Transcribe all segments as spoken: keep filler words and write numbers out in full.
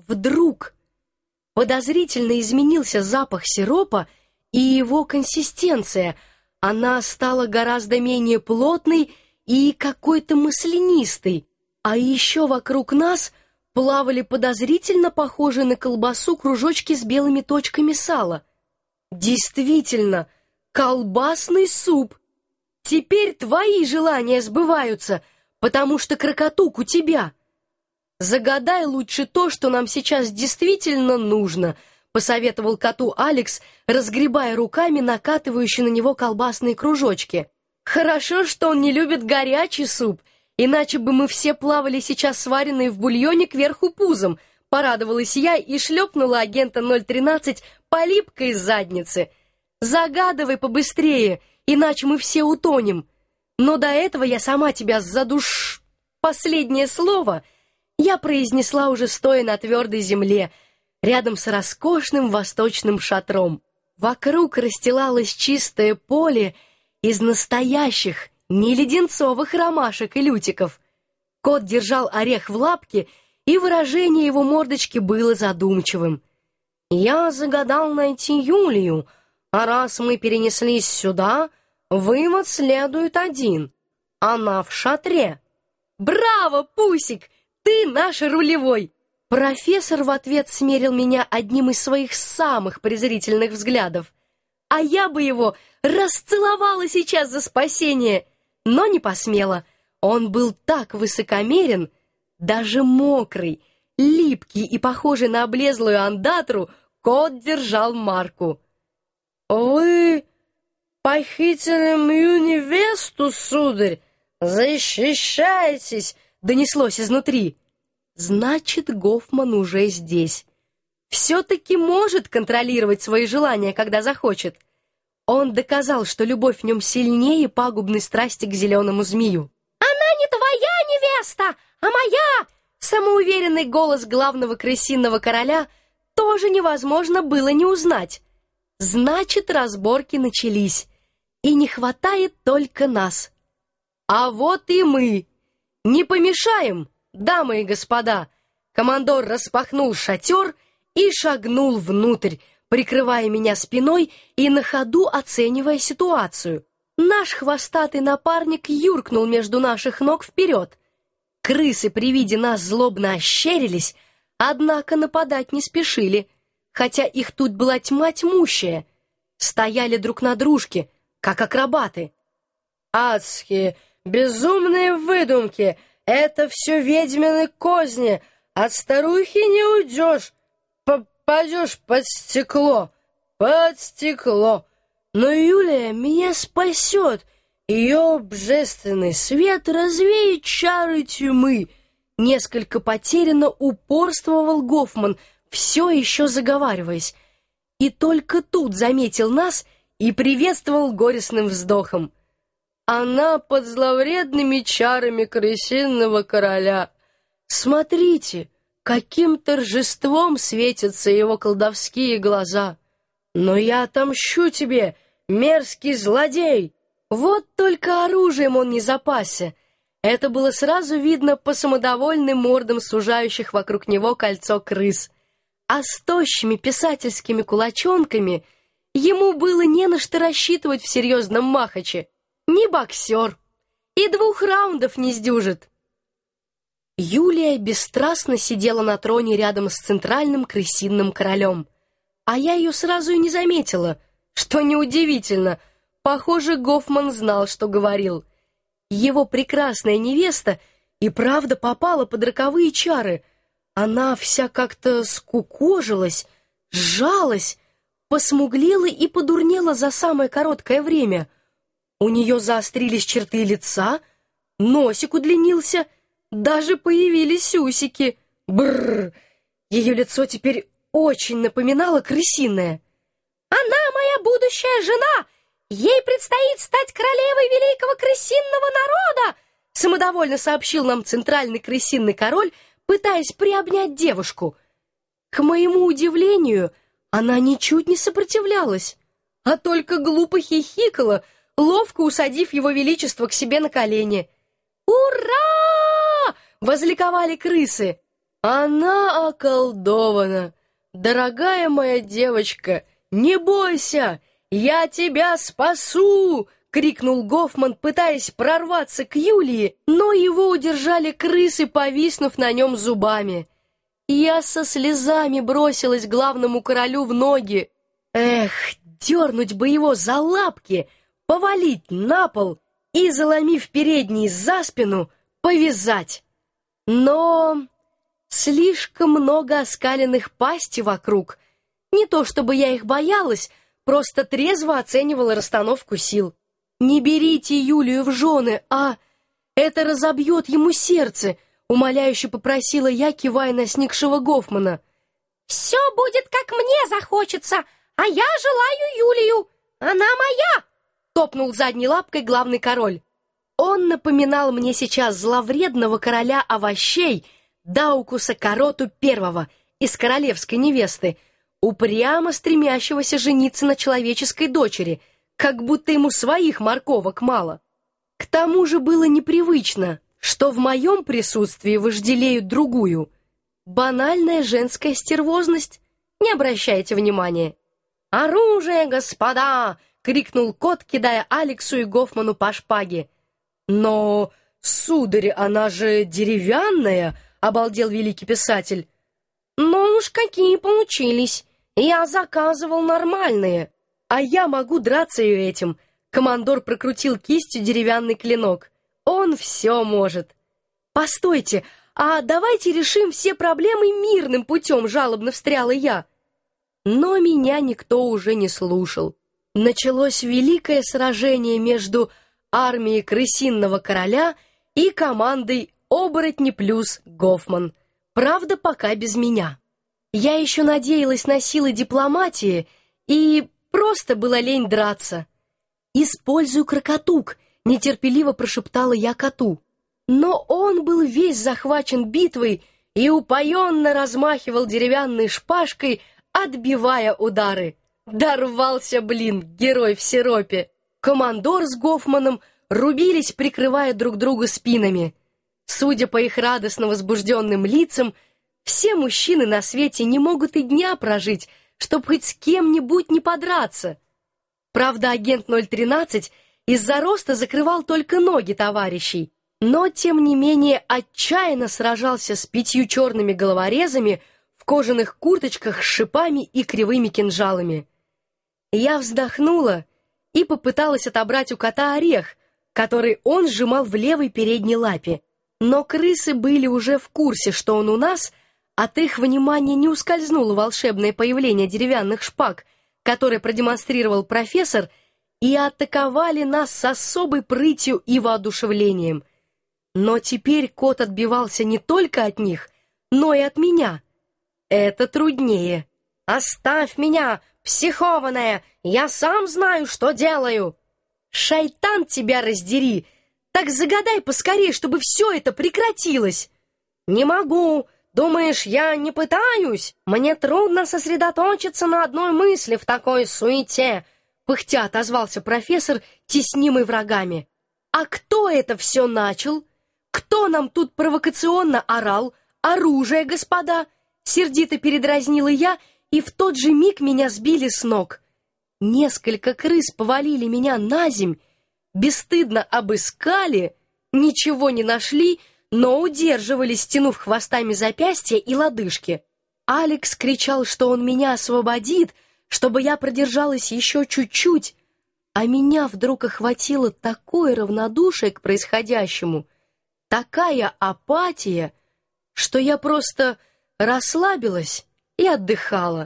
Вдруг подозрительно изменился запах сиропа и его консистенция. Она стала гораздо менее плотной и какой-то маслянистой, а еще вокруг нас плавали подозрительно похожие на колбасу кружочки с белыми точками сала. Действительно, колбасный суп. Теперь твои желания сбываются, потому что крокотук у тебя. Загадай лучше то, что нам сейчас действительно нужно, посоветовал коту Алекс, разгребая руками накатывающие на него колбасные кружочки. Хорошо, что он не любит горячий суп, иначе бы мы все плавали сейчас сваренные в бульоне кверху пузом, порадовалась я и шлепнула агента ноль тринадцать по липкой заднице. Загадывай побыстрее, иначе мы все утонем. Но до этого я сама тебя задуш... Последнее слово я произнесла уже стоя на твердой земле, рядом с роскошным восточным шатром. Вокруг расстилалось чистое поле из настоящих, не леденцовых ромашек и лютиков. Кот держал орех в лапке, и выражение его мордочки было задумчивым. «Я загадал найти Юлию, а раз мы перенеслись сюда, вывод следует один. Она в шатре». «Браво, Пусик! Ты наш рулевой!» Профессор в ответ смерил меня одним из своих самых презрительных взглядов. А я бы его расцеловала сейчас за спасение, но не посмела. Он был так высокомерен, даже мокрый, липкий и похожий на облезлую андатру, кот держал марку. «Вы похитили мою невесту, сударь? Защищайтесь!» — донеслось изнутри. Значит, Гофман уже здесь. Все-таки может контролировать свои желания, когда захочет. Он доказал, что любовь в нем сильнее пагубной страсти к зеленому змею. «Она не твоя невеста, а моя!» Самоуверенный голос главного крысиного короля тоже невозможно было не узнать. Значит, разборки начались, и не хватает только нас. А вот и мы. Не помешаем, дамы и господа. Командор распахнул шатер и шагнул внутрь, прикрывая меня спиной и на ходу оценивая ситуацию. Наш хвостатый напарник юркнул между наших ног вперед. Крысы при виде нас злобно ощерились, однако нападать не спешили, хотя их тут была тьма тьмущая. Стояли друг на дружке, как акробаты. «Адские, безумные выдумки! Это все ведьмины козни! От старухи не уйдешь! Попадешь под стекло! Под стекло! Но Юлия меня спасет! Ее божественный свет развеет чары тьмы!» Несколько потерянно упорствовал Гофман, все еще заговариваясь. И только тут заметил нас и приветствовал горестным вздохом. «Она под зловредными чарами крысиного короля. Смотрите, каким торжеством светятся его колдовские глаза. Но я отомщу тебе, мерзкий злодей!» Вот только оружием он не запасся. Это было сразу видно по самодовольным мордам сужающих вокруг него кольцо крыс. А с тощими писательскими кулачонками ему было не на что рассчитывать в серьезном махаче. Не боксер, и двух раундов не сдюжит. Юлия бесстрастно сидела на троне рядом с центральным крысиным королем, а я ее сразу и не заметила, что неудивительно. Похоже, Гофман знал, что говорил. Его прекрасная невеста и правда попала под роковые чары. Она вся как-то скукожилась, сжалась, посмуглела и подурнела за самое короткое время. У нее заострились черты лица, носик удлинился, даже появились усики. Бррр! Ее лицо теперь очень напоминало крысиное. «Она моя будущая жена! Ей предстоит стать королевой великого крысиного народа!» самодовольно сообщил нам центральный крысиный король, пытаясь приобнять девушку. К моему удивлению, она ничуть не сопротивлялась, а только глупо хихикала, ловко усадив его величество к себе на колени. «Ура!» — возликовали крысы. Она околдована. Дорогая моя девочка, не бойся, я тебя спасу!» — крикнул Гофман, пытаясь прорваться к Юлии, но его удержали крысы, повиснув на нем зубами. Я со слезами бросилась главному королю в ноги. Эх, дернуть бы его за лапки, повалить на пол и, заломив передний за спину, повязать. Но слишком много оскаленных пастей вокруг. Не то чтобы я их боялась, просто трезво оценивала расстановку сил. «Не берите Юлию в жены, а это разобьет ему сердце», — умоляюще попросила я, кивая на сникшего Гофмана. «Все будет, как мне захочется, а я желаю Юлию. Она моя!» — топнул задней лапкой главный король. Он напоминал мне сейчас зловредного короля овощей Даукуса Короту Первого из королевской невесты, упрямо стремящегося жениться на человеческой дочери, как будто ему своих морковок мало. К тому же было непривычно, что в моем присутствии вожделеют другую. Банальная женская стервозность. Не обращайте внимания. «Оружие, господа!» — крикнул кот, кидая Алексу и Гофману по шпаге. «Но, сударь, она же деревянная!» — обалдел великий писатель. «Ну уж какие получились! Я заказывал нормальные, а я могу драться и этим!» Командор прокрутил кистью деревянный клинок. «Он все может!» «Постойте, а давайте решим все проблемы мирным путем!» — жалобно встряла я. Но меня никто уже не слушал. Началось великое сражение между армией крысиного короля и командой «Оборотни плюс Гофман». Правда, пока без меня. Я еще надеялась на силы дипломатии, и просто было лень драться. «Использую крокотук», — нетерпеливо прошептала я коту. Но он был весь захвачен битвой и упоенно размахивал деревянной шпажкой, отбивая удары. Дорвался, блин, герой в сиропе. Командор с Гофманом рубились, прикрывая друг друга спинами. Судя по их радостно возбужденным лицам, все мужчины на свете не могут и дня прожить, чтобы хоть с кем-нибудь не подраться. Правда, агент ноль тринадцать из-за роста закрывал только ноги товарищей, но, тем не менее, отчаянно сражался с пятью черными головорезами в кожаных курточках с шипами и кривыми кинжалами. Я вздохнула и попыталась отобрать у кота орех, который он сжимал в левой передней лапе. Но крысы были уже в курсе, что он у нас, от их внимания не ускользнуло волшебное появление деревянных шпаг, которое продемонстрировал профессор, и атаковали нас с особой прытью и воодушевлением. Но теперь кот отбивался не только от них, но и от меня. Это труднее. «Оставь меня, психованная! Я сам знаю, что делаю!» «Шайтан тебя раздери! Так загадай поскорее, чтобы все это прекратилось!» «Не могу! Думаешь, я не пытаюсь? Мне трудно сосредоточиться на одной мысли в такой суете!» Пыхтя отозвался профессор, теснимый врагами. «А кто это все начал? Кто нам тут провокационно орал? Оружие, господа!» Сердито передразнила я, и в тот же миг меня сбили с ног. Несколько крыс повалили меня на земь, бесстыдно обыскали, ничего не нашли, но удерживали, стянув хвостами запястья и лодыжки. Алекс кричал, что он меня освободит, чтобы я продержалась еще чуть-чуть, а меня вдруг охватило такое равнодушие к происходящему, такая апатия, что я просто расслабилась и отдыхала.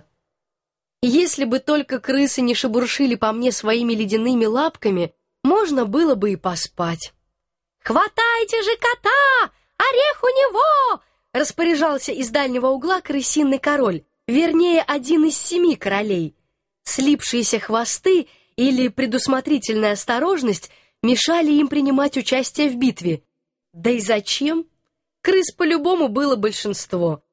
Если бы только крысы не шебуршили по мне своими ледяными лапками, можно было бы и поспать. «Хватайте же кота! Орех у него!» распоряжался из дальнего угла крысиный король, вернее, один из семи королей. Слипшиеся хвосты или предусмотрительная осторожность мешали им принимать участие в битве. Да и зачем? Крыс по-любому было большинство.